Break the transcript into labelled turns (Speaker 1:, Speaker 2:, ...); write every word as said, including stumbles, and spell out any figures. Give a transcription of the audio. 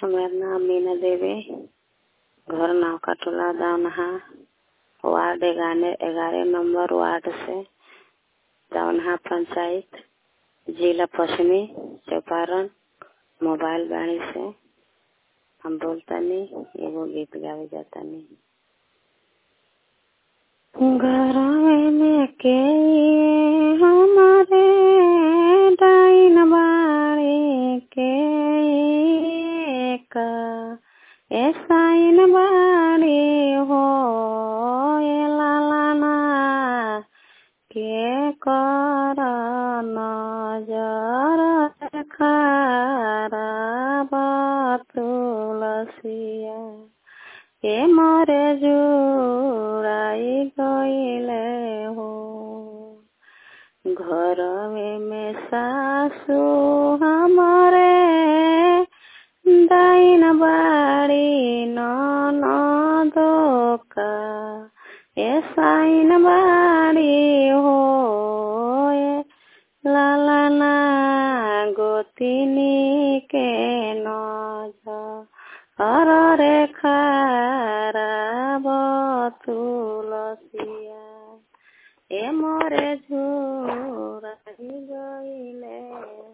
Speaker 1: हमार नाम मीना देवी, घर नौका टोला दौनहा, वार्ड ग्यारह नंबर वार्ड से दौनहा पंचायत, जिला पश्चिमी चंपारण, मोबाइल बाणी से हम बोलतानी। एगो गीत गावे जातानी। घरवे में के हमारे डाइन बाड़ी के का ऐसाइन बाड़ी हो ए लालाना के कर नजर खराब तुलसिया ए मोरे जुड़ाई गईले हो। घरवे में सासू हमारे डाइन बाड़ी ननदो का ऐसाइन बाड़ी हो ए लालाना गोतिनी के नजर अरे खराब तुलसिया ए मोरे झूराई गईले।